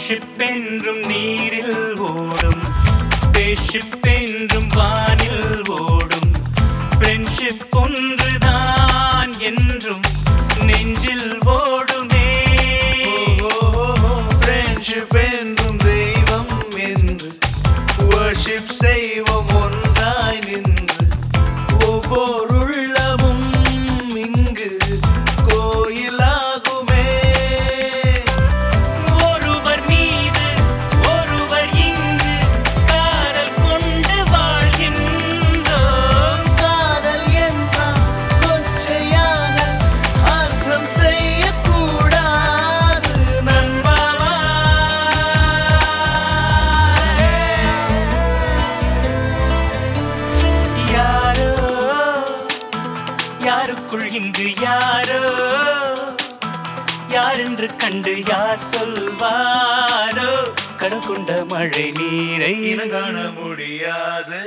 Friendship என்றும் நீரில் ஓடும், ஸ்பேஸ்ஷிப் என்றும் வானில் ஓடும். ஃப்ரெண்ட்ஷிப் ஒன்றுதான் என்றும் நெஞ்சில் ஓடுமே. ஃப்ரெண்ட்ஷிப் என்றும் தெய்வம் என்று வர்ஷிப் செய்வோம் ஒன்றாய் நின்று. ஒவ்வொரு உள்ளமும் இங்கு கோயிலாகுமே. ஒருவர் மீது ஒருவர் இங்கு காதல் கொண்டு வாழ்கின்றோம். காதல் என்றால் கொச்சையாக அர்த்தம் செய்யக்கூடாது நண்பா. யாரோ யாருக்குள் இங்கு யாரோ, யாரென்று கண்டு யார் சொல்வாரோ. கடல் கொண்ட மழை நீரை காண முடியாது.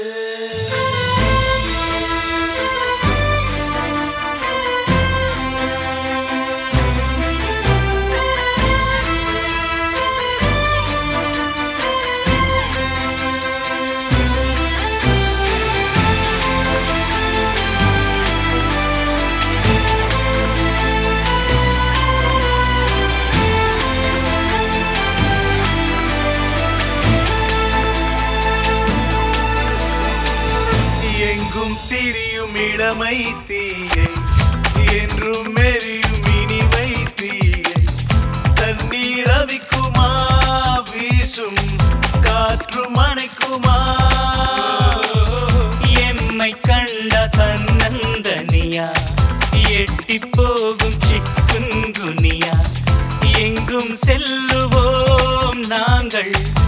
எங்கும் திரியும் இளமை தீயை என்றும் எரியும் இனிமை தீயை. தண்ணீர் அவிக்குமா வீசும் காற்றும் அணைக்குமா. எம்மை கண்ட தன்னந்தனியா எட்டி போகும் சிக்குங்குனியா. எங்கும் செல்லுவோம் நாங்கள்